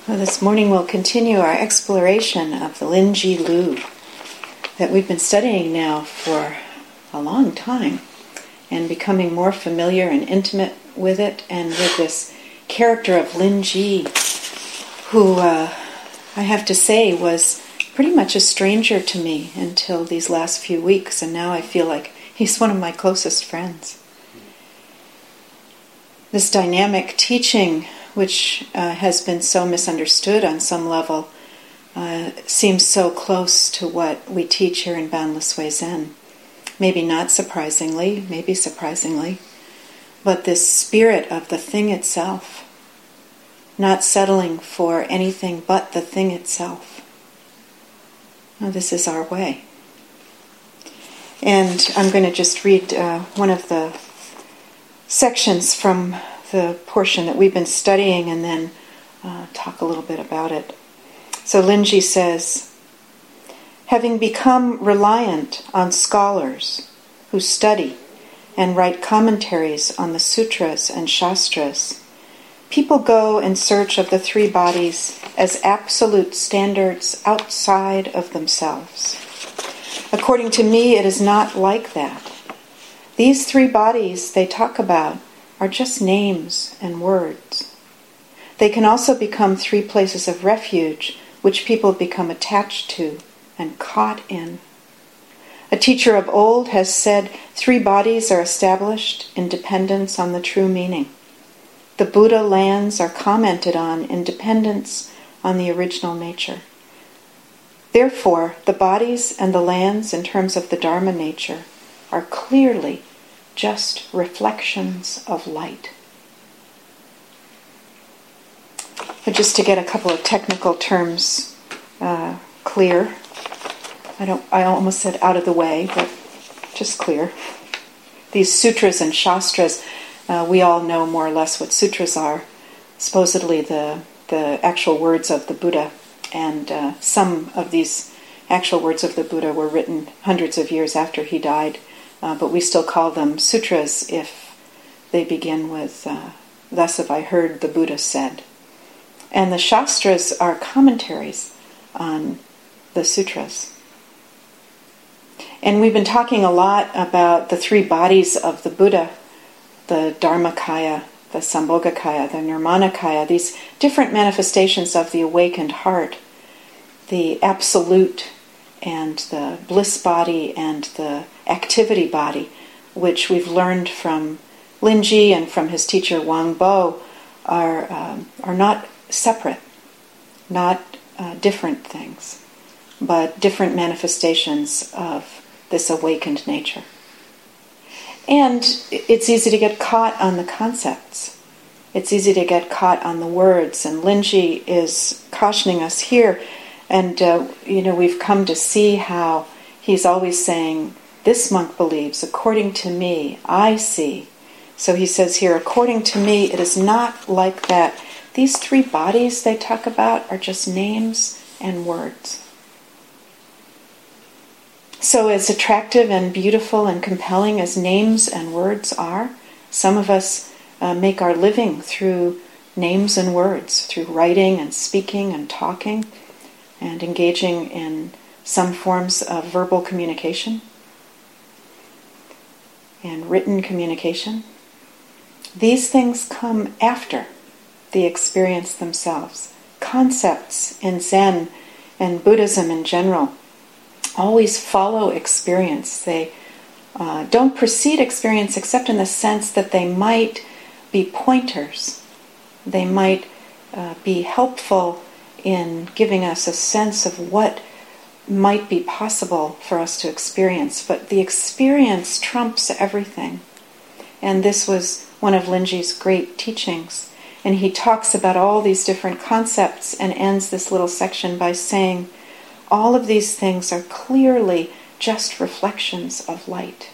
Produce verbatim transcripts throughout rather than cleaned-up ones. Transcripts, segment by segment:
Well, this morning we'll continue our exploration of the Linji Lu that we've been studying now for a long time and becoming more familiar and intimate with it and with this character of Linji, who uh, I have to say was pretty much a stranger to me until these last few weeks, and now I feel like he's one of my closest friends. This dynamic teaching, which uh, has been so misunderstood on some level, uh, seems so close to what we teach here in Boundless Way Zen. Maybe not surprisingly, maybe surprisingly, but this spirit of the thing itself, not settling for anything but the thing itself. Well, this is our way. And I'm going to just read uh, one of the sections from the portion that we've been studying and then uh, talk a little bit about it. So Linji says, having become reliant on scholars who study and write commentaries on the sutras and shastras, people go in search of the three bodies as absolute standards outside of themselves. According to me, it is not like that. These three bodies they talk about are just names and words. They can also become three places of refuge which people become attached to and caught in. A teacher of old has said three bodies are established in dependence on the true meaning. The Buddha lands are commented on in dependence on the original nature. Therefore, the bodies and the lands in terms of the Dharma nature are clearly just reflections of light. But just to get a couple of technical terms uh, clear, I don't. I almost said out of the way, but just clear. These sutras and shastras, uh, we all know more or less what sutras are. Supposedly the the actual words of the Buddha, and uh, some of these actual words of the Buddha were written hundreds of years after he died. Uh, but we still call them sutras if they begin with, uh, thus have I heard the Buddha said. And the shastras are commentaries on the sutras. And we've been talking a lot about the three bodies of the Buddha, the Dharmakaya, the Sambhogakaya, the Nirmanakaya, these different manifestations of the awakened heart, the absolute and the bliss body and the activity body, which we've learned from Linji and from his teacher Wang Bo, are um, are not separate, not uh, different things, but different manifestations of this awakened nature. And it's easy to get caught on the concepts. It's easy to get caught on the words, and Linji is cautioning us here. And, uh, you know, we've come to see how he's always saying, this monk believes, according to me, I see. So he says here, according to me, it is not like that. These three bodies they talk about are just names and words. So as attractive and beautiful and compelling as names and words are, some of us uh, make our living through names and words, through writing and speaking and talking, and engaging in some forms of verbal communication and written communication. These things come after the experience themselves. Concepts in Zen and Buddhism in general always follow experience. They uh, don't precede experience except in the sense that they might be pointers. They might uh, be helpful in giving us a sense of what might be possible for us to experience. But the experience trumps everything. And this was one of Linji's great teachings. And he talks about all these different concepts and ends this little section by saying, all of these things are clearly just reflections of light.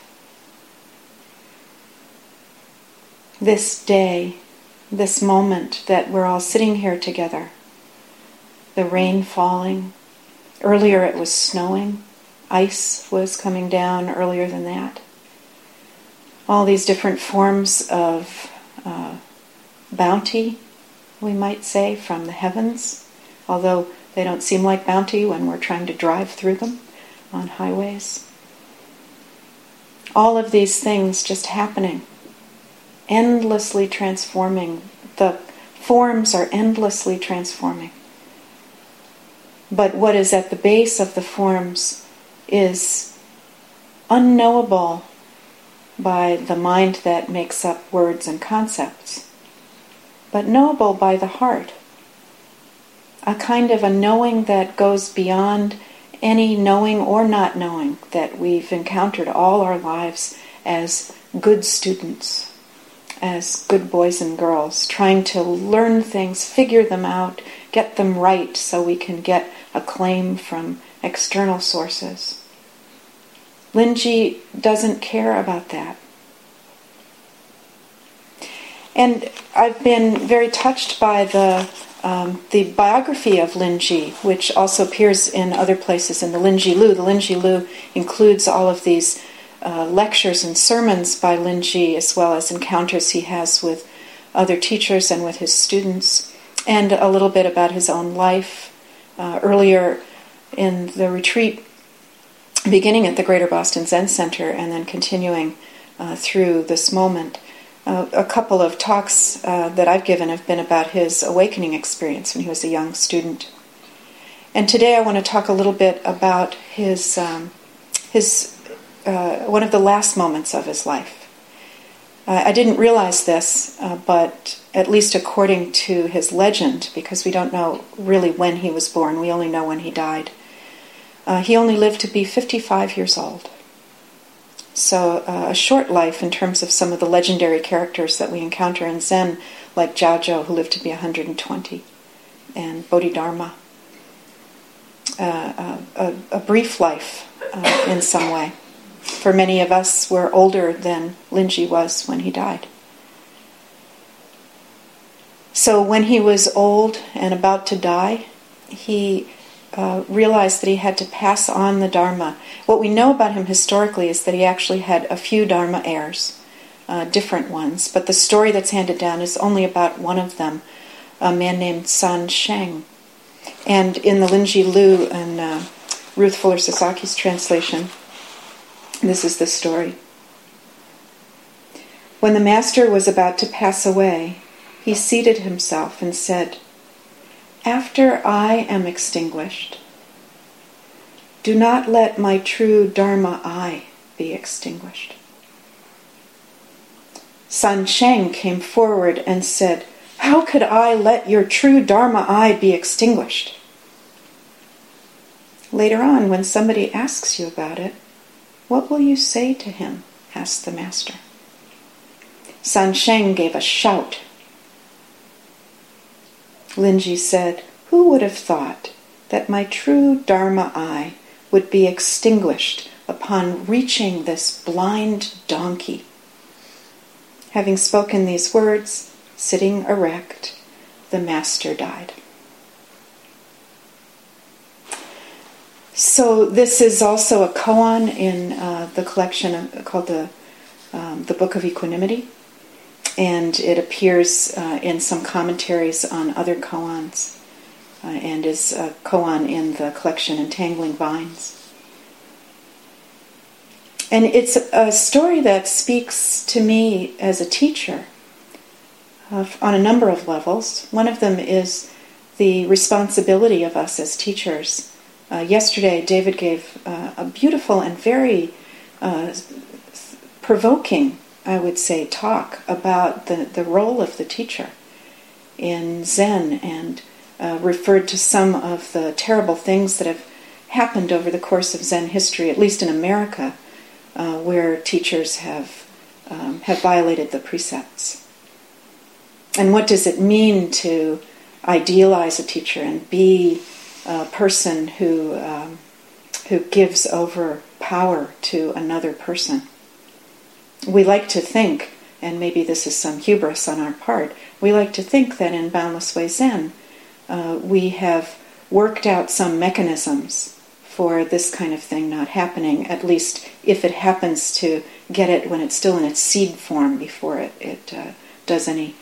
This day, this moment that we're all sitting here together, the rain falling. Earlier it was snowing. Ice was coming down earlier than that. All these different forms of uh, bounty we might say, from the heavens, although they don't seem like bounty when we're trying to drive through them on highways. All of these things just happening, endlessly transforming. The forms are endlessly transforming. But what is at the base of the forms is unknowable by the mind that makes up words and concepts, but knowable by the heart. A kind of a knowing that goes beyond any knowing or not knowing that we've encountered all our lives as good students, as good boys and girls, trying to learn things, figure them out, get them right so we can get acclaim from external sources. Linji doesn't care about that. And I've been very touched by the um, the biography of Linji, which also appears in other places in the Linji Lu. The Linji Lu includes all of these uh, lectures and sermons by Linji, as well as encounters he has with other teachers and with his students, and a little bit about his own life. Uh, earlier in the retreat, beginning at the Greater Boston Zen Center and then continuing uh, through this moment, uh, a couple of talks uh, that I've given have been about his awakening experience when he was a young student. And today I want to talk a little bit about his um, his uh, one of the last moments of his life. Uh, I didn't realize this, uh, but at least according to his legend, because we don't know really when he was born, we only know when he died. Uh, he only lived to be fifty-five years old. So uh, a short life in terms of some of the legendary characters that we encounter in Zen, like Jiaozhou, who lived to be one hundred twenty, and Bodhidharma. Uh, a, a brief life uh, in some way. For many of us, we're older than Linji was when he died. So when he was old and about to die, he uh, realized that he had to pass on the Dharma. What we know about him historically is that he actually had a few Dharma heirs, uh, different ones, but the story that's handed down is only about one of them, a man named San Sheng. And in the Linji Lu and uh, Ruth Fuller Sasaki's translation, this is the story. When the master was about to pass away, he seated himself and said, "After I am extinguished, do not let my true Dharma I be extinguished." San Sheng came forward and said, "How could I let your true Dharma I be extinguished?" Later on, when somebody asks you about it, what will you say to him? Asked the master. San Sheng gave a shout. Linji said, "Who would have thought that my true Dharma I would be extinguished upon reaching this blind donkey?" Having spoken these words, sitting erect, the master died. So this is also a koan in uh, the collection of, called the um, the Book of Equanimity, and it appears uh, in some commentaries on other koans, uh, and is a koan in the collection Entangling Vines. And it's a story that speaks to me as a teacher uh, on a number of levels. One of them is the responsibility of us as teachers. Uh, yesterday, David gave uh, a beautiful and very uh, provoking, I would say, talk about the, the role of the teacher in Zen, and uh, referred to some of the terrible things that have happened over the course of Zen history, at least in America, uh, where teachers have um, have violated the precepts. And what does it mean to idealize a teacher and be a person who um, who gives over power to another person? We like to think, and maybe this is some hubris on our part, we like to think that in Boundless Way Zen uh, we have worked out some mechanisms for this kind of thing not happening, at least if it happens to get it when it's still in its seed form before it, it uh, does any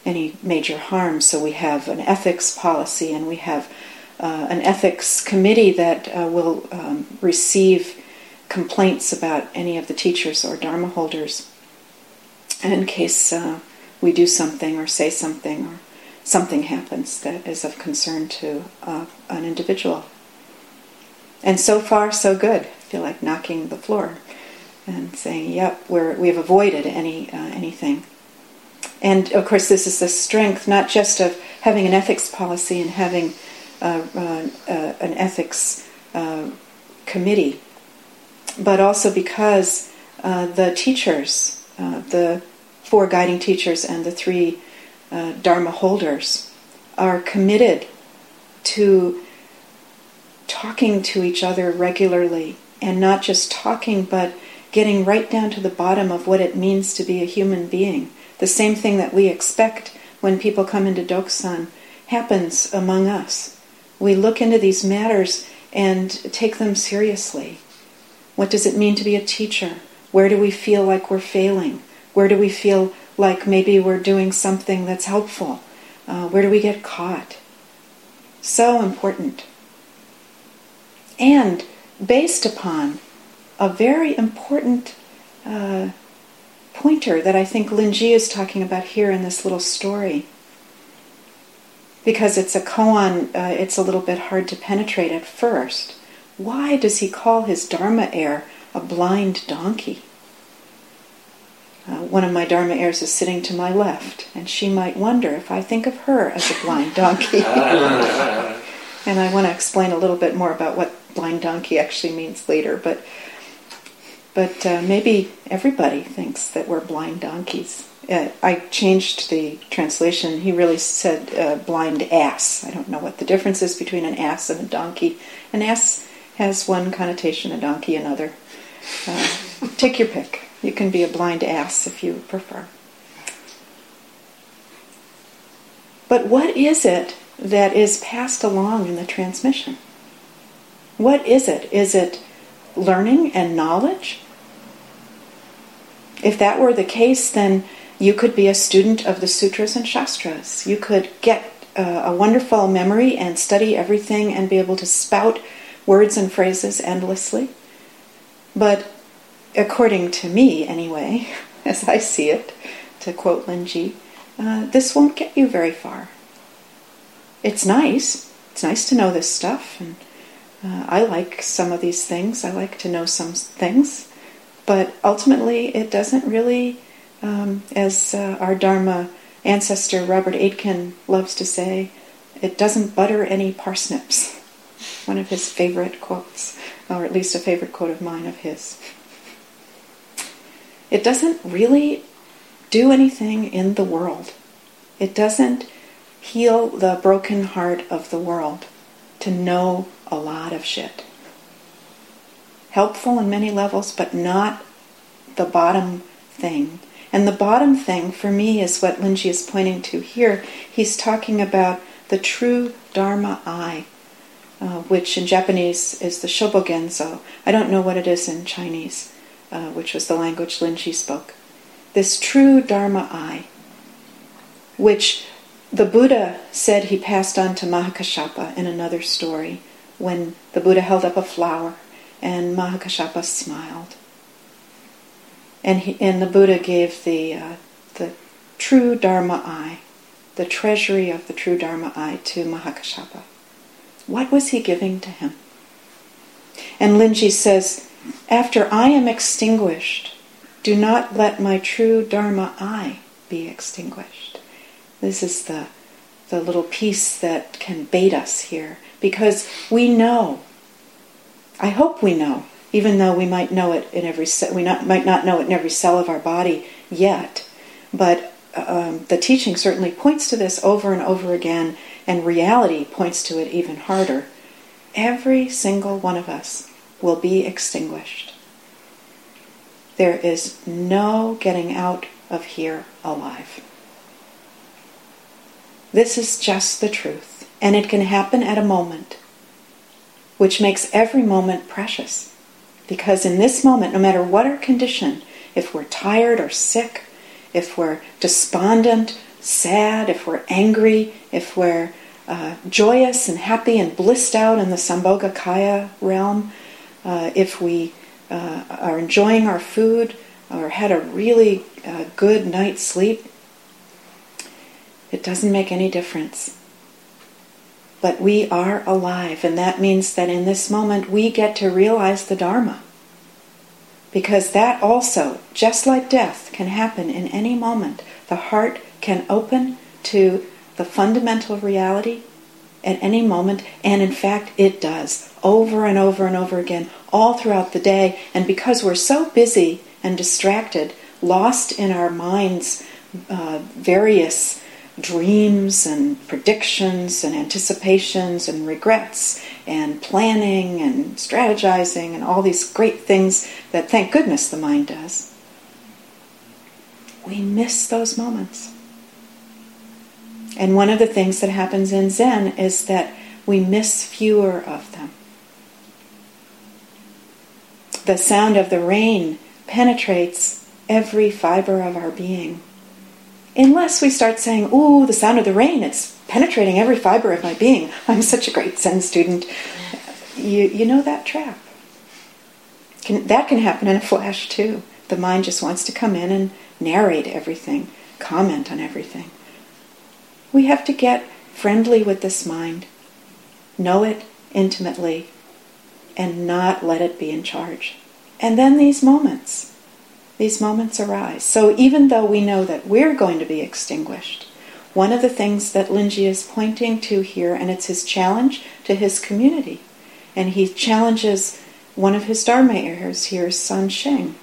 any major harm. So we have an ethics policy, and we have uh, an ethics committee that uh, will um, receive complaints about any of the teachers or Dharma holders in case uh, we do something or say something or something happens that is of concern to uh, an individual. And so far, so good. I feel like knocking the floor and saying, yep, we're, we've avoided any uh, anything. And of course, this is the strength not just of having an ethics policy and having uh, uh, uh, an ethics uh, committee, but also because uh, the teachers, uh, the four guiding teachers and the three uh, Dharma holders are committed to talking to each other regularly, and not just talking, but getting right down to the bottom of what it means to be a human being. The same thing that we expect when people come into Doksan happens among us. We look into these matters and take them seriously. What does it mean to be a teacher? Where do we feel like we're failing? Where do we feel like maybe we're doing something that's helpful? Uh, where do we get caught? So important. And based upon a very important uh, pointer that I think Linji is talking about here in this little story. Because it's a koan, uh, it's a little bit hard to penetrate at first. Why does he call his Dharma heir a blind donkey? Uh, one of my Dharma heirs is sitting to my left, and she might wonder if I think of her as a blind donkey. And I want to explain a little bit more about what blind donkey actually means later, but but uh, maybe everybody thinks that we're blind donkeys. Uh, I changed the translation. He really said uh, blind ass. I don't know what the difference is between an ass and a donkey. An ass has one connotation, a donkey another. Uh, take your pick. You can be a blind ass if you prefer. But what is it that is passed along in the transmission? What is it? Is it learning and knowledge? If that were the case, then you could be a student of the sutras and shastras. You could get uh, a wonderful memory and study everything and be able to spout words and phrases endlessly. But according to me, anyway, as I see it, to quote Linji, uh, this won't get you very far. It's nice. It's nice to know this stuff, and uh, I like some of these things. I like to know some things. But ultimately, it doesn't really, um, as uh, our Dharma ancestor Robert Aitken loves to say, it doesn't butter any parsnips. One of his favorite quotes, or at least a favorite quote of mine of his. It doesn't really do anything in the world. It doesn't heal the broken heart of the world to know a lot of shit. Helpful on many levels, but not the bottom thing. And the bottom thing, for me, is what Linji is pointing to here. He's talking about the true Dharma eye, uh, which in Japanese is the Shobogenzo. I don't know what it is in Chinese, uh, which was the language Linji spoke. This true Dharma eye, which the Buddha said he passed on to Mahakashapa in another story, when the Buddha held up a flower and Mahakashapa smiled. And he, and the Buddha gave the uh, the true Dharma eye, the treasury of the true Dharma eye, to Mahakashapa. What was he giving to him? And Linji says, after I am extinguished, do not let my true Dharma eye be extinguished. This is the the little piece that can bait us here, because we know. I hope we know, even though we might know it in every ce- we not, might not know it in every cell of our body yet. But um, the teaching certainly points to this over and over again, and reality points to it even harder. Every single one of us will be extinguished. There is no getting out of here alive. This is just the truth, and it can happen at a moment, which makes every moment precious. Because in this moment, no matter what our condition, if we're tired or sick, if we're despondent, sad, if we're angry, if we're uh, joyous and happy and blissed out in the Sambhogakaya realm, uh, if we uh, are enjoying our food or had a really uh, good night's sleep, it doesn't make any difference. But we are alive, and that means that in this moment we get to realize the Dharma. Because that also, just like death, can happen in any moment. The heart can open to the fundamental reality at any moment, and in fact it does, over and over and over again, all throughout the day. And because we're so busy and distracted, lost in our minds' uh, various dreams and predictions and anticipations and regrets and planning and strategizing and all these great things that, thank goodness, the mind does, we miss those moments. And one of the things that happens in Zen is that we miss fewer of them. The sound of the rain penetrates every fiber of our being. Unless we start saying, ooh, the sound of the rain, it's penetrating every fiber of my being. I'm such a great Zen student. You, you know that trap. Can, that can happen in a flash too. The mind just wants to come in and narrate everything, comment on everything. We have to get friendly with this mind, know it intimately, and not let it be in charge. And then these moments, these moments arise. So even though we know that we're going to be extinguished, one of the things that Linji is pointing to here, and it's his challenge to his community, and he challenges one of his Dharma heirs here, San Sheng.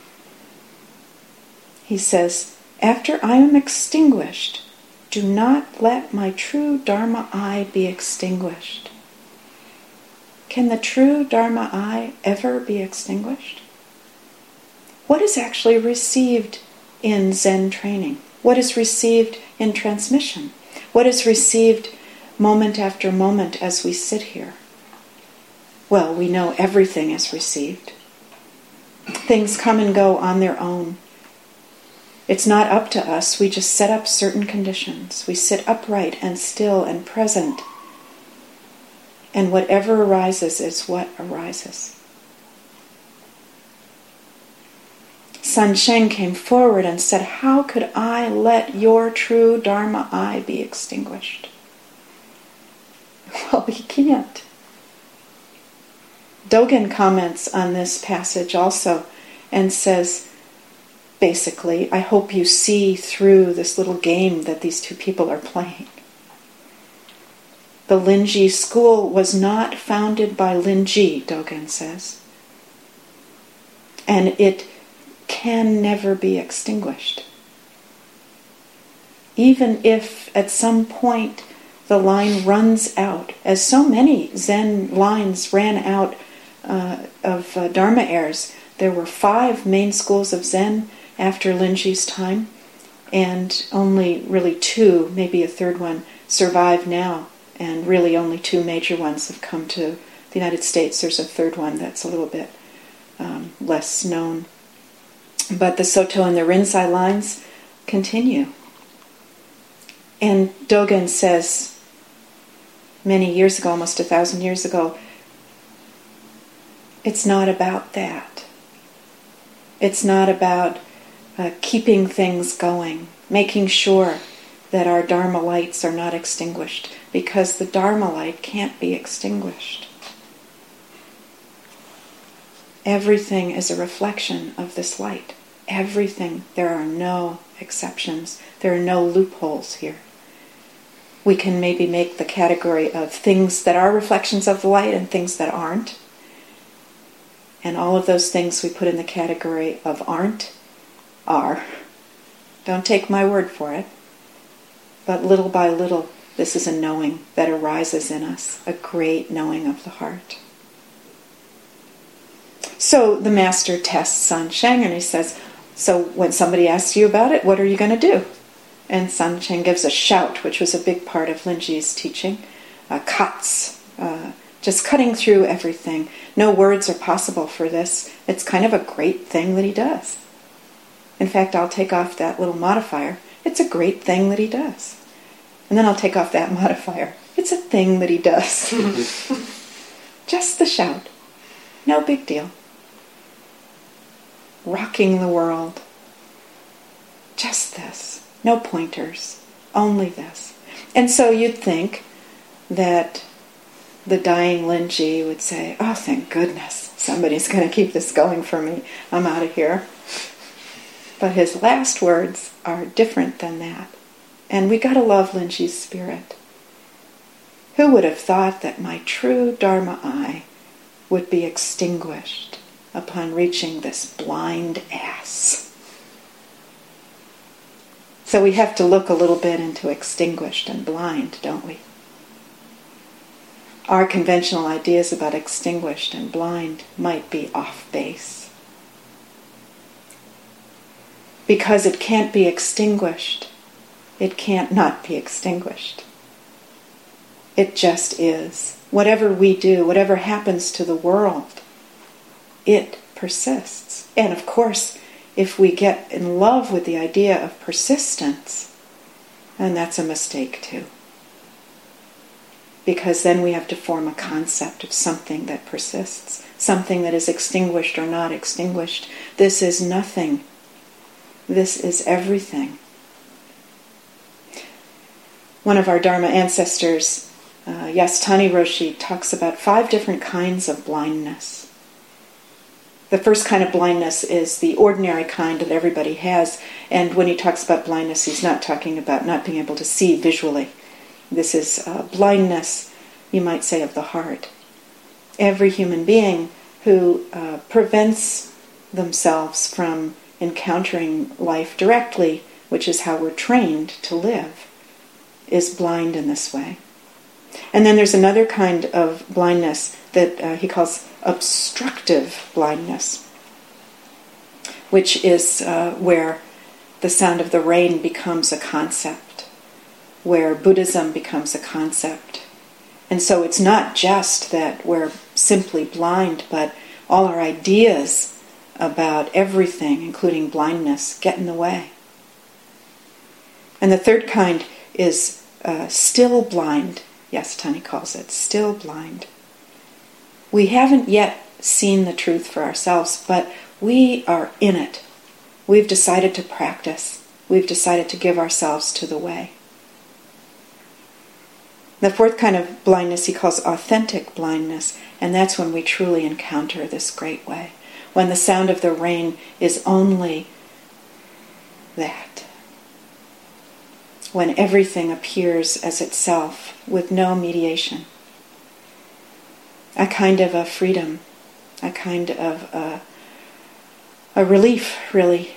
He says, after I am extinguished, do not let my true Dharma I be extinguished. Can the true Dharma I ever be extinguished? What is actually received in Zen training? What is received in transmission? What is received moment after moment as we sit here? Well, we know everything is received. Things come and go on their own. It's not up to us. We just set up certain conditions. We sit upright and still and present. And whatever arises is what arises. San Sheng came forward and said, how could I let your true Dharma I be extinguished? Well, he can't. Dogen comments on this passage also and says, basically, I hope you see through this little game that these two people are playing. The Linji school was not founded by Linji, Dogen says. And it can never be extinguished. Even if at some point the line runs out, as so many Zen lines ran out uh, of uh, Dharma heirs. There were five main schools of Zen after Linji's time, and only really two, maybe a third one, survive now. And really only two major ones have come to the United States. There's a third one that's a little bit um, less known. But the Soto and the Rinzai lines continue. And Dogen says, many years ago, almost a thousand years ago, it's not about that. It's not about uh, keeping things going, making sure that our Dharma lights are not extinguished, because the Dharma light can't be extinguished. Everything is a reflection of this light. Everything. There are no exceptions. There are no loopholes here. We can maybe make the category of things that are reflections of the light and things that aren't. And all of those things we put in the category of aren't, are. Don't take my word for it. But little by little, this is a knowing that arises in us, a great knowing of the heart. So the master tests San Sheng and he says, so when somebody asks you about it, what are you going to do? And San Sheng gives a shout, which was a big part of Linji's teaching. Uh, cuts, uh, just cutting through everything. No words are possible for this. It's kind of a great thing that he does. In fact, I'll take off that little modifier It's a great thing that he does. And then I'll take off that modifier. It's a thing that he does. Just the shout. No big deal. Rocking the world. Just this. No pointers. Only this. And so you'd think that the dying Linji would say, oh, thank goodness, somebody's going to keep this going for me. I'm out of here. But his last words are different than that. And we got to love Linji's spirit. Who would have thought that my true Dharma eye would be extinguished upon reaching this blind ass? So we have to look a little bit into extinguished and blind, don't we? Our conventional ideas about extinguished and blind might be off base. Because it can't be extinguished, it can't not be extinguished. It just is. Whatever we do, whatever happens to the world, it persists. And of course, if we get in love with the idea of persistence, then that's a mistake too. Because then we have to form a concept of something that persists, something that is extinguished or not extinguished. This is nothing. This is everything. One of our Dharma ancestors, uh, Yasutani Roshi, talks about five different kinds of blindness. The first kind of blindness is the ordinary kind that everybody has, and when he talks about blindness, he's not talking about not being able to see visually. This is uh, blindness, you might say, of the heart. Every human being who uh, prevents themselves from encountering life directly, which is how we're trained to live, is blind in this way. And then there's another kind of blindness that uh, he calls obstructive blindness, which is uh, where the sound of the rain becomes a concept, where Buddhism becomes a concept. And so it's not just that we're simply blind, but all our ideas about everything, including blindness, get in the way. And the third kind is uh, still blind. Yasutani calls it still blind. We haven't yet seen the truth for ourselves, but we are in it. We've decided to practice. We've decided to give ourselves to the way. The fourth kind of blindness he calls authentic blindness, and that's when we truly encounter this great way. When the sound of the rain is only that. When everything appears as itself with no mediation. A kind of a freedom, a kind of a, a relief, really.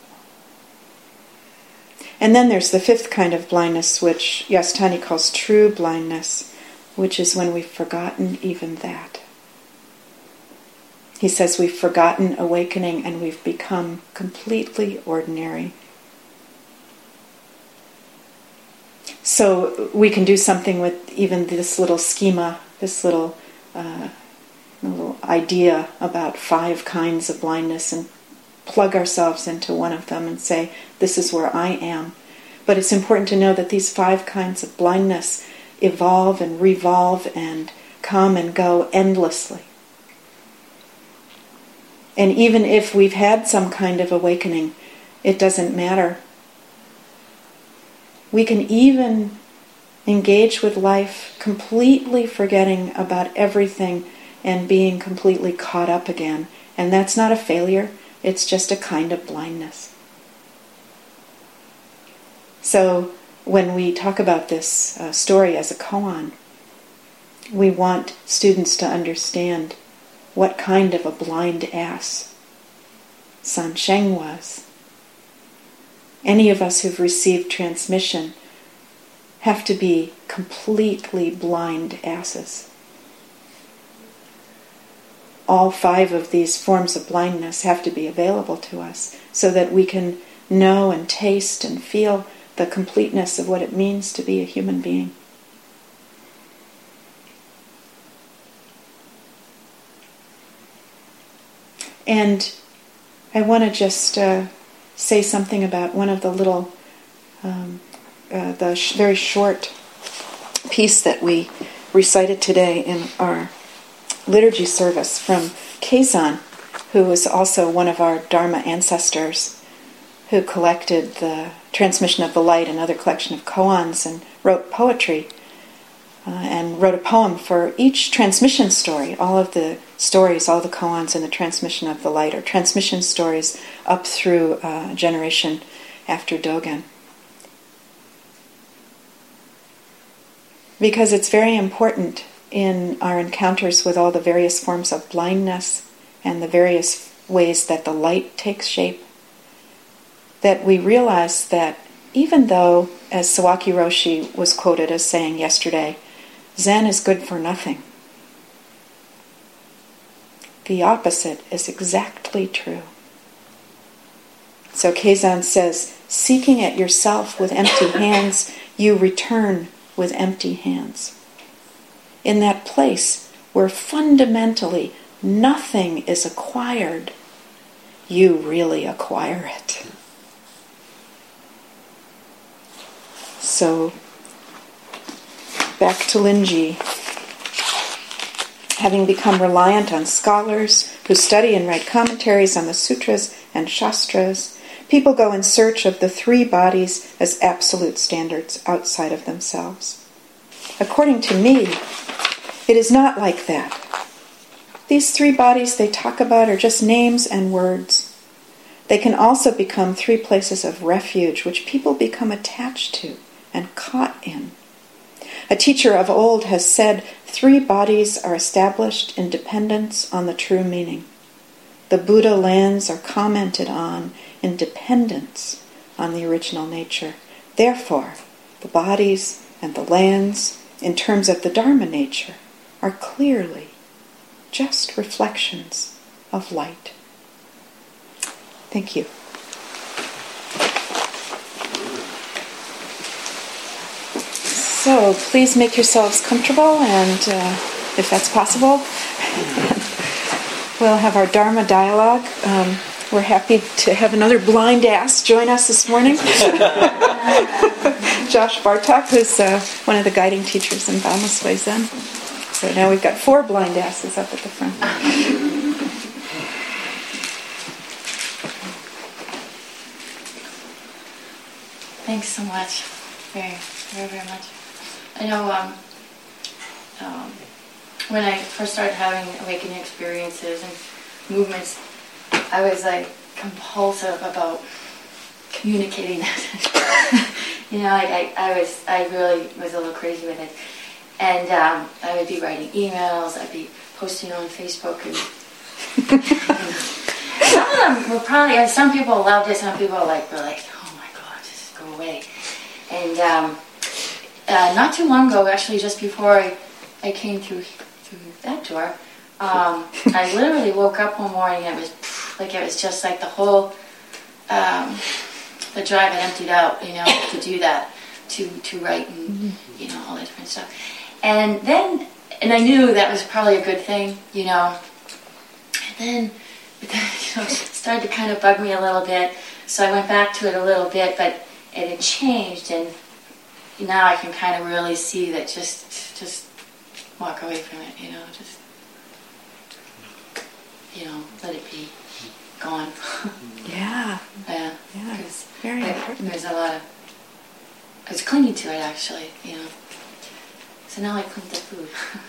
And then there's the fifth kind of blindness, which Yasutani calls true blindness, which is when we've forgotten even that. He says we've forgotten awakening and we've become completely ordinary. So we can do something with even this little schema, this little, uh, little idea about five kinds of blindness, and plug ourselves into one of them and say, this is where I am. But it's important to know that these five kinds of blindness evolve and revolve and come and go endlessly. And even if we've had some kind of awakening, it doesn't matter. We can even engage with life completely forgetting about everything and being completely caught up again. And that's not a failure. It's just a kind of blindness. So when we talk about this uh, story as a koan, we want students to understand what kind of a blind ass Sansheng was. Any of us who've received transmission have to be completely blind asses. All five of these forms of blindness have to be available to us so that we can know and taste and feel the completeness of what it means to be a human being. And I want to just uh, say something about one of the little Um, uh, the sh- very short piece that we recited today in our liturgy service from Kazan, who was also one of our Dharma ancestors, who collected the Transmission of the Light, another collection of koans, and wrote poetry, uh, and wrote a poem for each transmission story. All of the stories, all the koans in the Transmission of the Light are transmission stories up through uh, generation after Dogen. Because it's very important in our encounters with all the various forms of blindness and the various ways that the light takes shape, that we realize that even though, as Sawaki Roshi was quoted as saying yesterday, Zen is good for nothing, the opposite is exactly true. So Kazan says, seeking at yourself with empty hands, you return with empty hands. In that place where fundamentally nothing is acquired, you really acquire it. So, back to Linji. Having become reliant on scholars who study and write commentaries on the sutras and shastras, people go in search of the three bodies as absolute standards outside of themselves. According to me, it is not like that. These three bodies they talk about are just names and words. They can also become three places of refuge which people become attached to and caught in. A teacher of old has said three bodies are established in dependence on the true meaning. The Buddha lands are commented on in dependence on the original nature. Therefore, the bodies and the lands, in terms of the Dharma nature, are clearly just reflections of light. Thank you. So please make yourselves comfortable, and uh, if that's possible, we'll have our Dharma dialogue. Um, we're happy to have another blind ass join us this morning. Josh Bartok, who's uh, one of the guiding teachers in Dhamma Sway Zen. So now we've got four blind asses up at the front. Thanks so much. Very, very, very much. I know um, um, when I first started having awakening experiences and movements, I was like compulsive about communicating that. you know, like I, I was, I really was a little crazy with it. And um, I would be writing emails, I'd be posting on Facebook, and, and some of them were probably, and some people loved it, some people like were like, oh my God, just go away. And um, uh, not too long ago, actually, just before I, I came through through that door, um, I literally woke up one morning and it was like it was just like the whole um, the drive had emptied out, you know, to do that, to to write and you know all that different stuff. And then, and I knew that was probably a good thing, you know. And then, but then you know, it started to kind of bug me a little bit. So I went back to it a little bit, but it had changed, and now I can kind of really see that just, just walk away from it, you know, just, you know, let it be gone. Yeah. Yeah. Yeah. It's very like, important. There's a lot of, I was clinging to it actually, you know. So now I cling to food.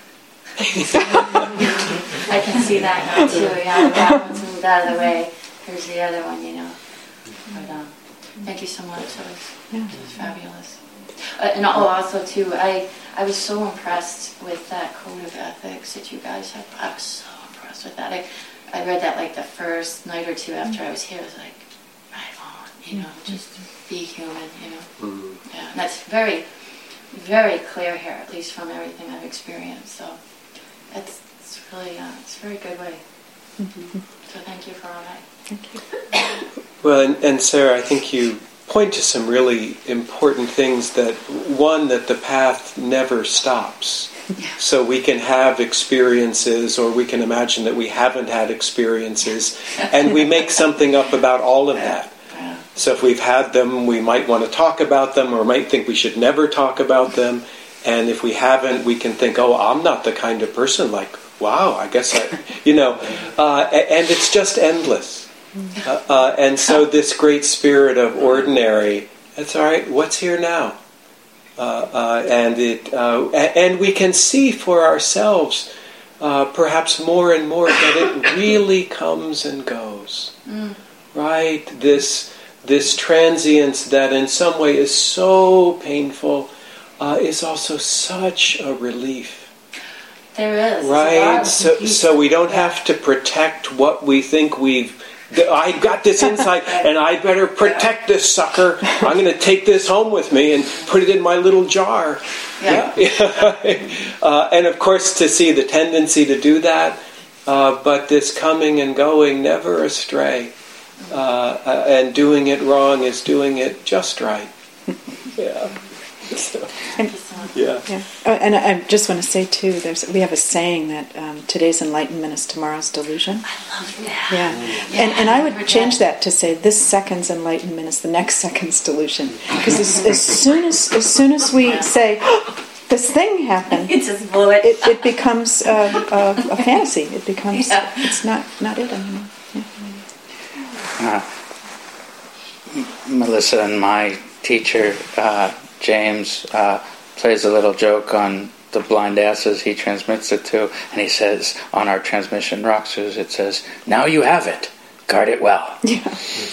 I can see that now too. Yeah, that one's moved out of the way. Here's the other one, you know. But um, thank you so much. That was, yeah. that was fabulous. Uh, and oh, also too, I I was so impressed with that code of ethics that you guys have. I was so impressed with that. I I read that like the first night or two after I was here. I was like, right on, you know, just be human, you know. Mm-hmm. Yeah, and that's very, very clear here, at least from everything I've experienced. So it's it's really uh, it's a very good way. Mm-hmm. So thank you for all that. Thank you. Well, and, and Sarah, I think you point to some really important things. That one, that the path never stops. Yeah. So we can have experiences, or we can imagine that we haven't had experiences, and we make something up about all of that. Yeah. So if we've had them, we might want to talk about them, or might think we should never talk about them. And if we haven't, we can think, oh, I'm not the kind of person like, wow, I guess I, you know. Uh, and it's just endless. Uh, uh, and so this great spirit of ordinary, it's all right, what's here now? Uh, uh, and it, uh, and we can see for ourselves, uh, perhaps more and more, that it really comes and goes. Mm. Right? This this transience that in some way is so painful uh, is also such a relief. There is. Right? So so we don't have to protect what we think we've I got this insight, and I better protect this sucker. I'm going to take this home with me and put it in my little jar. Yeah. yeah. uh, and of course, to see the tendency to do that, uh, but this coming and going, never astray, uh, uh, and doing it wrong is doing it just right. Yeah. So, and, yeah. yeah. Oh, and I just want to say too, there's we have a saying that um, today's enlightenment is tomorrow's delusion. I love that. Yeah, yeah. and and I would change that to say this second's enlightenment is the next second's delusion. Because as, as soon as as soon as we say oh, this thing happened, it just blew it. It, it becomes a, a, a fantasy. It becomes yeah. it's not not it anymore. Yeah. Uh, Melissa and my teacher. Uh, James uh, plays a little joke on the blind asses he transmits it to, and he says on our transmission Roxus, it says, "Now you have it, guard it well." Yeah.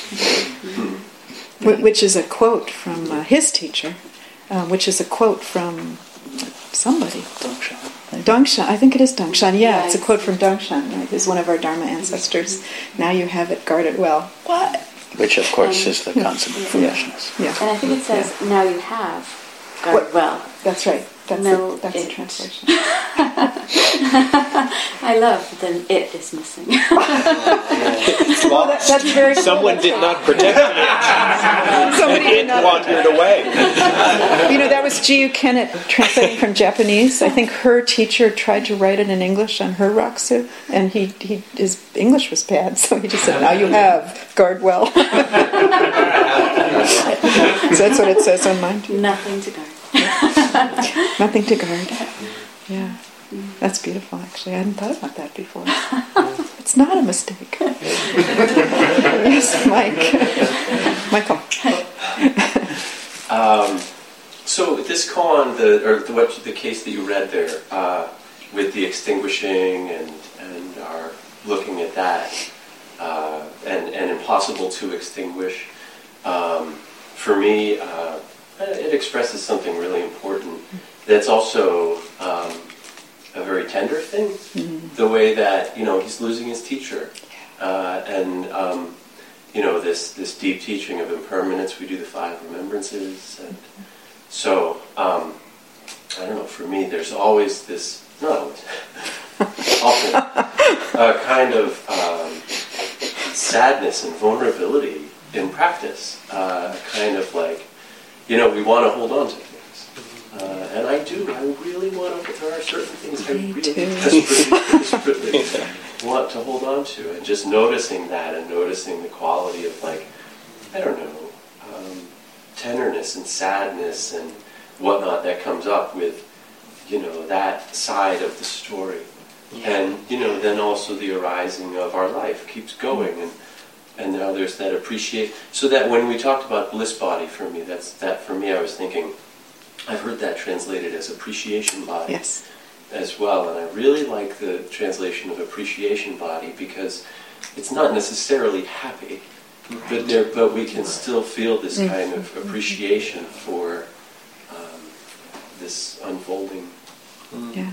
Which is a quote from uh, his teacher, uh, which is a quote from somebody. Dongshan. Dongshan, I think it is Dongshan. Yeah, it's a quote from Dongshan. Right? He's one of our Dharma ancestors. Now you have it, guard it well. What? Which, of course, um, is the concept of foolishness. Yeah. And I think it says, yeah. "Now you have, guard what? Well." That's right. That's no, the, that's it. the translation. I love then it is missing. Well, that, that's very cool. Someone that's did right. not protect it. Somebody and did it not wandered away. You know, that was Ji-Yu Kennett translating from Japanese. I think her teacher tried to write it in English on her Roxu, and he, he his English was bad, so he just said, "Now you have, guard well." So that's what it says on mine too. Nothing to guard. Nothing to guard. Yeah. That's beautiful, actually. I hadn't thought about that before. It's not a mistake. Yes, Mike. Michael. Um, so this koan, the or the, what the case that you read there, uh, with the extinguishing and and our looking at that, uh, and and impossible to extinguish. Um, for me, uh, it expresses something really important. That's also um, a very tender thing. Mm-hmm. The way that, you know, he's losing his teacher, uh, and um, you know, this this deep teaching of impermanence. We do the five remembrances, and so um, I don't know. For me, there's always this not always, often a kind of um, sadness and vulnerability in practice. Uh, a kind of like, you know, we want to hold on to things. Uh, and I do. I really want to. There are certain things I really desperately, desperately want to hold on to. And just noticing that and noticing the quality of, like, I don't know, um, tenderness and sadness and whatnot that comes up with, you know, that side of the story. Yeah. And, you know, then also the arising of our life keeps going. And And now there's that appreciate. So that when we talked about bliss body, for me, that's that for me. I was thinking, I've heard that translated as appreciation body, yes, as well. And I really like the translation of appreciation body because it's not necessarily happy, right. but there, but we can still feel this mm-hmm. kind of appreciation for um, this unfolding. Yeah.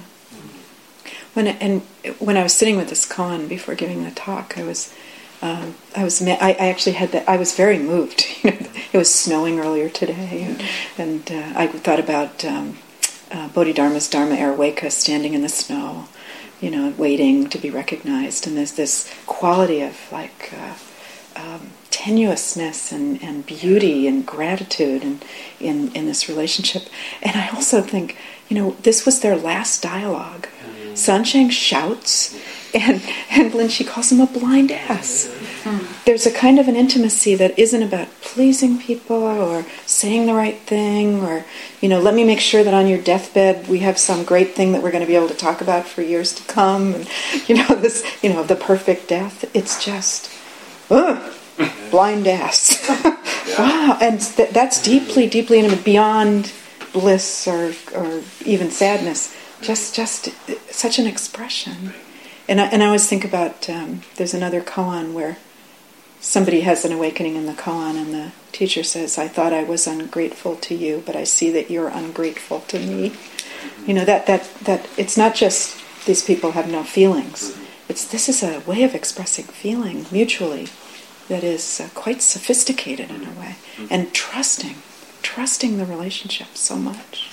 When and when I was sitting with this koan before giving the talk, I was. Um, I was. I, I actually had that. I was very moved. It was snowing earlier today, and, and uh, I thought about um, uh, Bodhidharma's Dharma Araweka standing in the snow, you know, waiting to be recognized. And there's this quality of like uh, um, tenuousness and, and beauty and gratitude and in in this relationship. And I also think, you know, this was their last dialogue. Sansheng shouts. And and Lin, she calls him a blind ass. Mm. there's a kind of an intimacy that isn't about pleasing people or saying the right thing or, you know, let me make sure that on your deathbed we have some great thing that we're going to be able to talk about for years to come. And, you know, this, you know, the perfect death. It's just, ugh, blind ass. Wow. And th- that's deeply, deeply intimate, beyond bliss or, or even sadness. Just, just such an expression. And I, and I always think about, um, there's another koan where somebody has an awakening in the koan and the teacher says, I thought I was ungrateful to you, but I see that you're ungrateful to me. You know, that, that, that it's not just these people have no feelings. It's this is a way of expressing feeling mutually that is uh, quite sophisticated in a way. And trusting, trusting the relationship so much.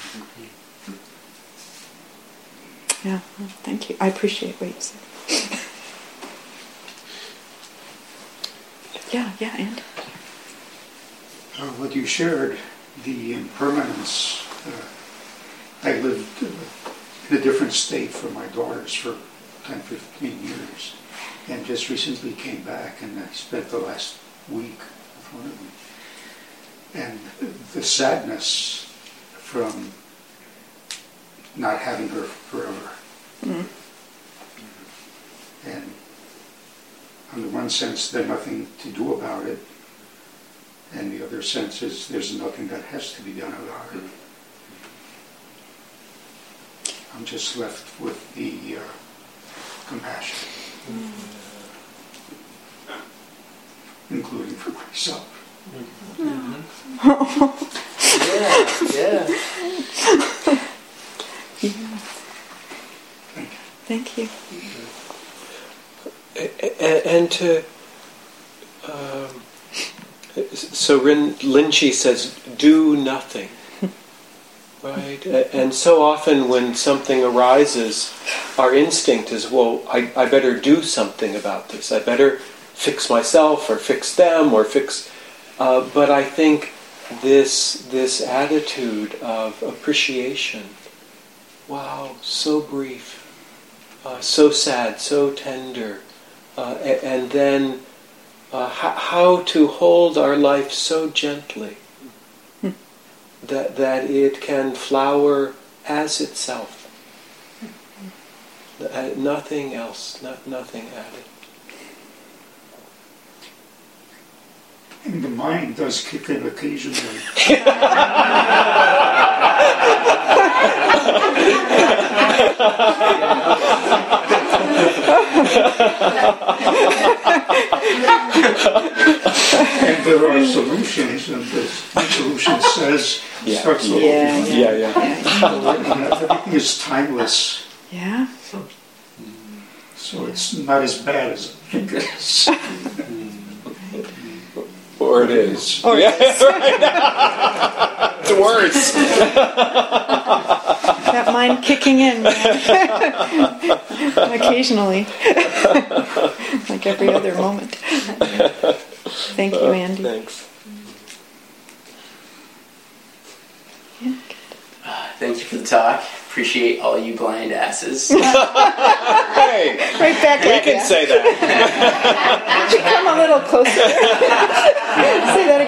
Yeah, well, thank you. I appreciate what you said. yeah, yeah, Andy. Uh, what you shared, the impermanence. Uh, I lived in a different state from my daughters for ten, fifteen years, and just recently came back, and I spent the last week with one of them. And the sadness from not having her forever. Mm-hmm. And on the one sense, there's nothing to do about it, and the other sense is there's nothing that has to be done about it. I'm just left with the uh, compassion, mm-hmm. including for myself. Mm-hmm. yeah, yeah. yeah. Thank you. And, and to um, so Rin, Linchi says, "Do nothing." Right, and so often when something arises, our instinct is, well, I, I better do something about this. I better fix myself or fix them or fix... Uh, but I think this this attitude of appreciation, wow, so brief, uh, so sad, so tender, uh, and, and then uh, h- how to hold our life so gently that that it can flower as itself. Uh, nothing else, not, nothing added. And the mind does kick in occasionally. And there are solutions, and the solution says, yeah. starts yeah, over. yeah, yeah, yeah. yeah. Everything is timeless. Yeah. So it's not as bad as I think it is. Or it is. Or yeah, it is. right. It's worse. That mind kicking in occasionally, like every other moment. Thank you, Andy. Thanks. Yeah. Thank you for the talk. Appreciate all you blind asses. Hey, Right back we at can ya. say that. Could you come a little closer? Say that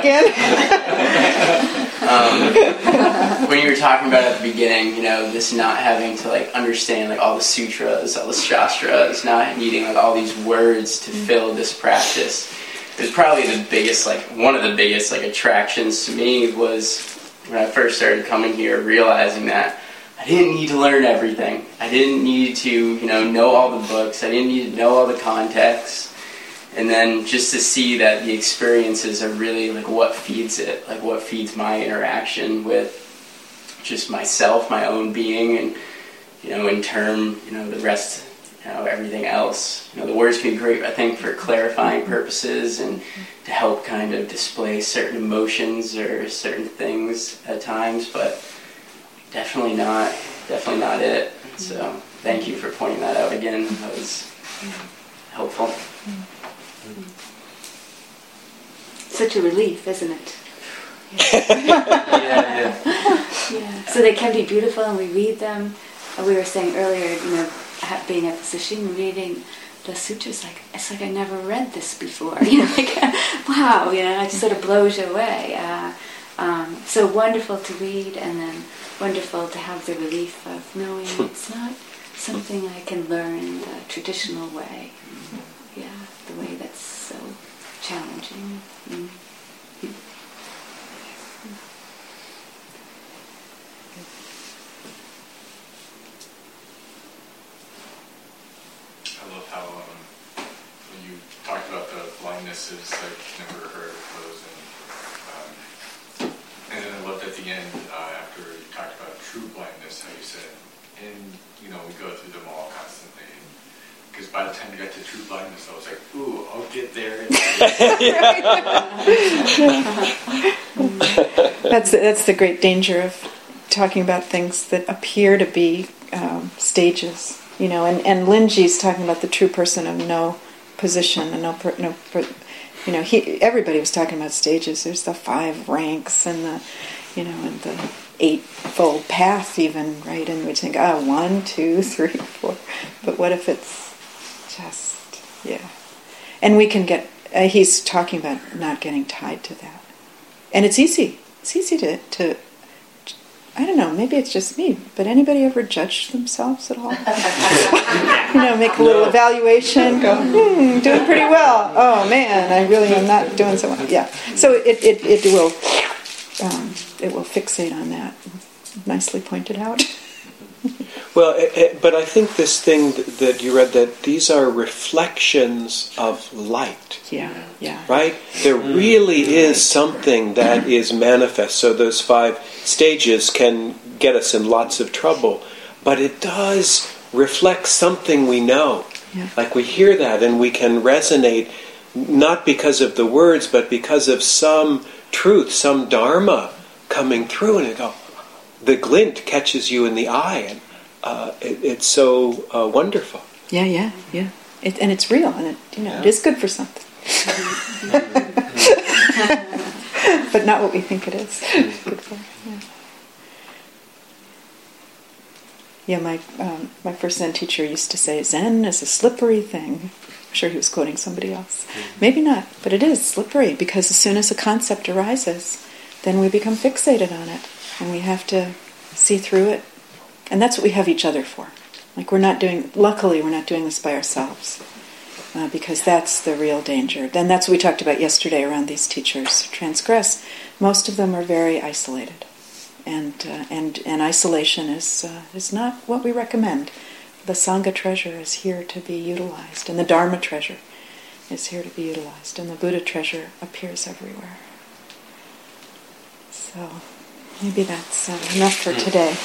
again. Um, when you were talking about at the beginning, you know, this not having to like understand like all the sutras, all the shastras, not needing like all these words to fill this practice. It was probably the biggest, like one of the biggest like attractions to me was when I first started coming here, realizing that I didn't need to learn everything. I didn't need to, you know, know all the books. I didn't need to know all the context. And then just to see that the experiences are really like what feeds it, like what feeds my interaction with just myself, my own being, and, you know, in turn, you know, the rest, you know, everything else. You know, the words can be great, I think, for clarifying purposes and to help kind of display certain emotions or certain things at times, but definitely not, definitely not it. So thank you for pointing that out again. That was helpful. Such a relief, isn't it? Yeah, yeah. Yeah. So they can be beautiful, and we read them. Uh, We were saying earlier, you know, ha- being at the sesshin, reading the sutras, like it's like I never read this before. You know, like wow, you know, it just sort of blows you away. Uh, um, so wonderful to read, and then wonderful to have the relief of knowing it's not something I can learn the traditional way. Yeah, the way that's so challenging. Mm. I love how um, when you talked about the blindnesses, I've never heard of those, and, um, and then I loved at the end uh, after you talked about true blindness, how you said, and you know we go through them all constantly. Because by the time you got to true blindness, I was like, ooh, I'll get there. that's that's the great danger of talking about things that appear to be um, stages, you know. And and Linji's talking about the true person of no position and no per, no, per, you know. He everybody was talking about stages. There's the five ranks and the, you know, and the eightfold path even, right? And we think, ah, oh, one, two, three, four. But what if it's just, yeah. And we can get, uh, he's talking about not getting tied to that. And it's easy. It's easy to, to, I don't know, maybe it's just me, but anybody ever judge themselves at all? You know, make a little no. evaluation, go, hmm, doing pretty well. Oh man, I really am not doing so well. Yeah. So it, it, it will, um, it will fixate on that. Nicely pointed out. Well, it, it, but I think this thing that, that you read, that these are reflections of light. Yeah, yeah. Right? There really is something that is manifest. So those five stages can get us in lots of trouble. But it does reflect something we know. Yeah. Like we hear that and we can resonate, not because of the words, but because of some truth, some dharma coming through, and it go, the glint catches you in the eye, and uh, it, it's so uh, wonderful. Yeah, yeah, yeah. It, and it's real, and it, you know, yeah. it is good for something. But not what we think it is. Good for, yeah. Yeah, my um, my first Zen teacher used to say, Zen is a slippery thing. I'm sure he was quoting somebody else. Maybe not, but it is slippery, because as soon as a concept arises, then we become fixated on it. And we have to see through it. And that's what we have each other for. Like we're not doing, luckily we're not doing this by ourselves. Uh, because that's the real danger. Then that's what we talked about yesterday around these teachers who transgress. Most of them are very isolated. And uh, and, and isolation is, uh, is not what we recommend. The Sangha treasure is here to be utilized. And the Dharma treasure is here to be utilized. And the Buddha treasure appears everywhere. So maybe that's uh, enough for today.